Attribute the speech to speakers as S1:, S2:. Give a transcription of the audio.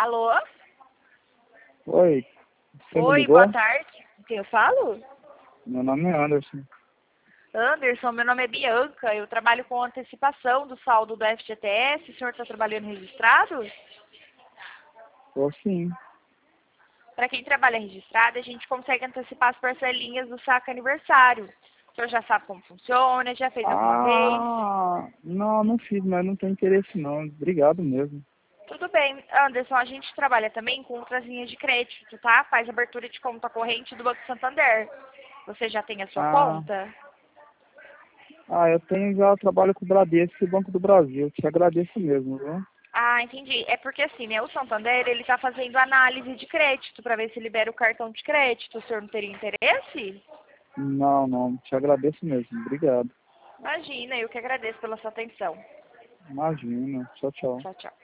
S1: Alô?
S2: Oi, você me
S1: Oi,
S2: ligou?
S1: boa tarde. Quem eu falo?
S2: Meu nome é Anderson.
S1: Anderson, meu nome é Bianca. Eu trabalho com antecipação do saldo do FGTS. O senhor está trabalhando registrado?
S2: Tô sim.
S1: Para quem trabalha registrado, a gente consegue antecipar as parcelinhas do saque aniversário. O senhor já sabe como funciona? Já fez alguma vez?
S2: Não fiz, mas não tenho interesse não. Obrigado mesmo.
S1: Tudo bem, Anderson, a gente trabalha também com outras linhas de crédito, tá? Faz abertura de conta corrente do Banco Santander. Você já tem a sua
S2: Ah,
S1: conta?
S2: eu tenho já trabalho com o Bradesco e o Banco do Brasil. Te agradeço mesmo, viu?
S1: Ah, entendi. É porque assim, né? O Santander, ele tá fazendo análise de crédito para ver se libera o cartão de crédito. O senhor não teria interesse?
S2: Não, te agradeço mesmo. Obrigado.
S1: Imagina, eu que agradeço pela sua atenção.
S2: Imagina. Tchau, tchau.
S1: Tchau, tchau.